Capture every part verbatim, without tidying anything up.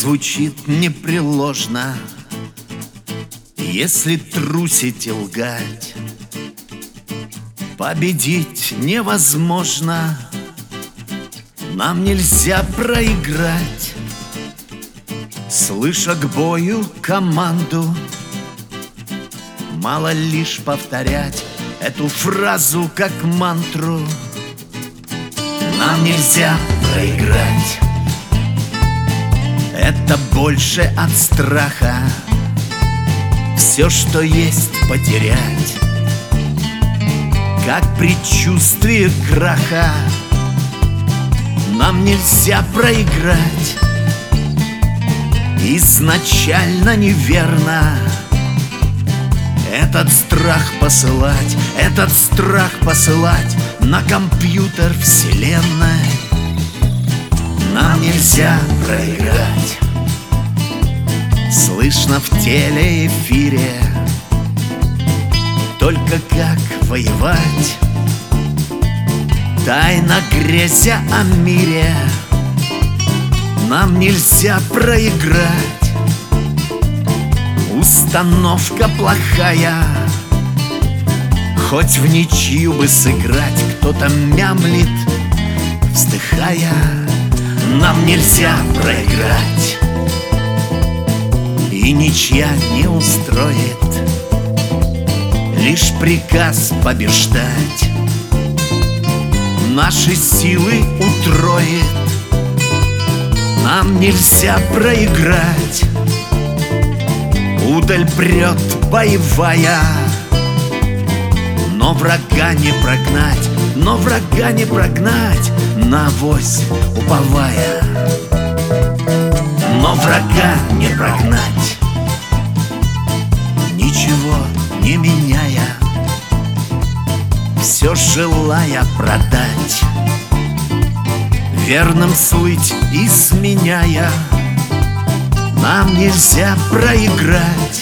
звучит непреложно: если трусить и лгать, победить невозможно. Нам нельзя проиграть. Слыша к бою команду, мало лишь повторять эту фразу как мантру. Нам нельзя проиграть. Это больше от страха все, что есть, потерять, как предчувствие краха. Нам нельзя проиграть. Изначально неверно этот страх посылать, этот страх посылать на компьютер вселенной. Нам нельзя проиграть. Слышно в телеэфире только как воевать, тайно грезя о мире. Нам нельзя проиграть. Установка плохая, хоть в ничью бы сыграть. Кто-то мямлит, вздыхая. Нам нельзя проиграть. И ничья не устроит лишь приказ побеждать. Наши силы утроит. Нам нельзя проиграть. Удаль прет боевая, но врага не прогнать, но врага не прогнать, на авось уповая. Но врага не прогнать, ничего не меняя, все желая продать, верным слыть и сменяя. Нам нельзя проиграть.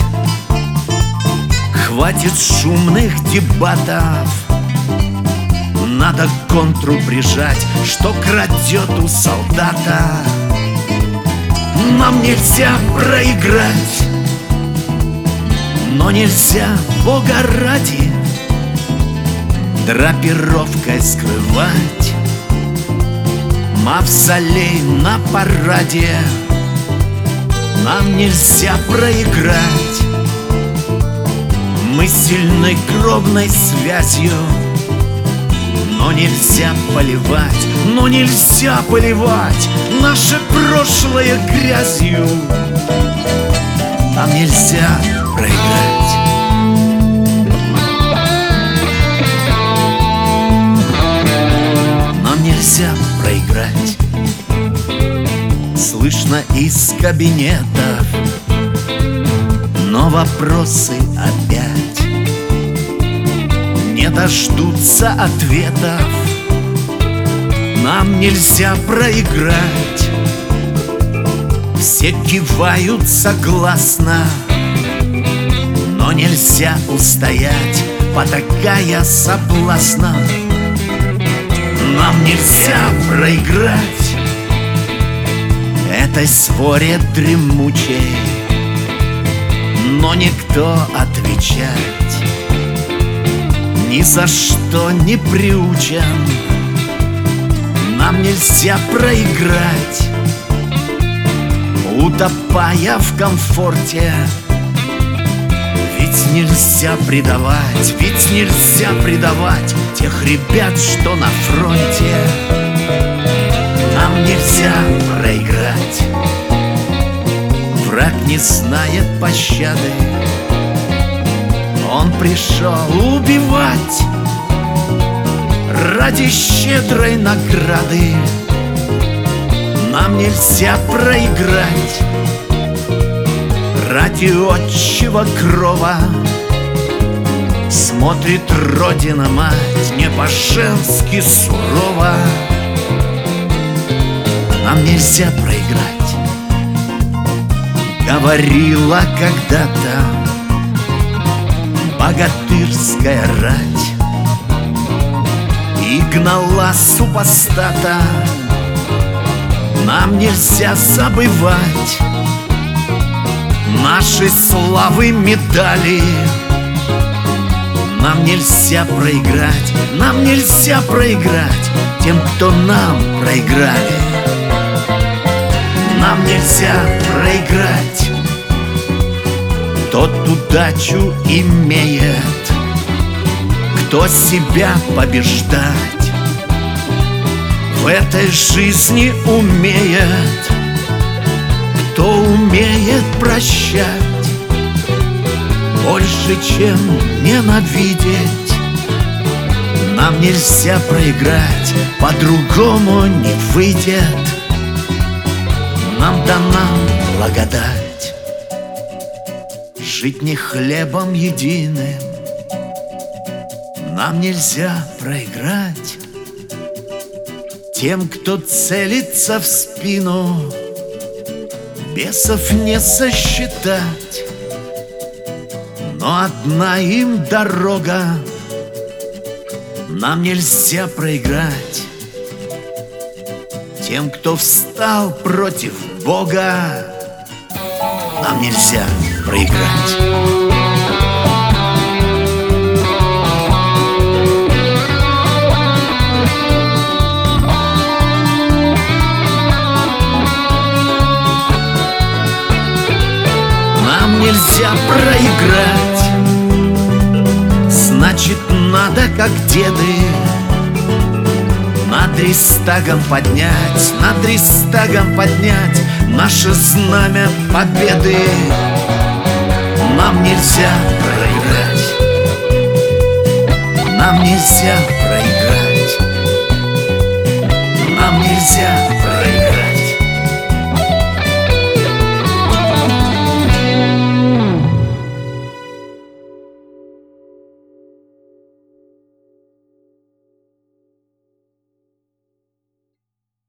Хватит шумных дебатов, надо к контру прижать, что крадет у солдата. Нам нельзя проиграть, но нельзя, Бога ради, драпировкой скрывать мавзолей на параде. Нам нельзя проиграть. Мы сильны кровной связью, но нельзя поливать, но нельзя поливать наше прошлое грязью. Нам нельзя проиграть. Нам нельзя проиграть. Слышно из кабинетов, но вопросы опять не дождутся ответов. Нам нельзя проиграть. Все кивают согласно, но нельзя устоять, потакая соблазна. Нам нельзя проиграть этой своре дремучей, но никто отвечать ни за что не приучен. Нам нельзя проиграть. Утопая в комфорте, ведь нельзя предавать, ведь нельзя предавать тех ребят, что на фронте. Нам нельзя проиграть. Враг не знает пощады. Он пришел убивать ради щедрой награды. Нам нельзя проиграть. Ради отчего крова смотрит Родина-мать не по-женски сурово. Нам нельзя проиграть. Говорила когда-то богатырская рать и гнала супостата. Нам нельзя забывать нашей славы медали. Нам нельзя проиграть, нам нельзя проиграть тем, кто нам проиграли. Нам нельзя проиграть. Тот удачу имеет, кто себя побеждать в этой жизни умеет, кто умеет прощать больше, чем ненавидеть. Нам нельзя проиграть, по-другому не выйдет. Нам дана благодать жить не хлебом единым. Нам нельзя проиграть тем, кто целится в спину. Бесов не сосчитать, но одна им дорога. Нам нельзя проиграть тем, кто встал против Бога. Нам нельзя проиграть. Нам нельзя проиграть. Значит, надо, как деды, над Рейхстагом поднять, над Рейхстагом поднять наше знамя победы. Нам нельзя проиграть. Нам нельзя проиграть. Нам нельзя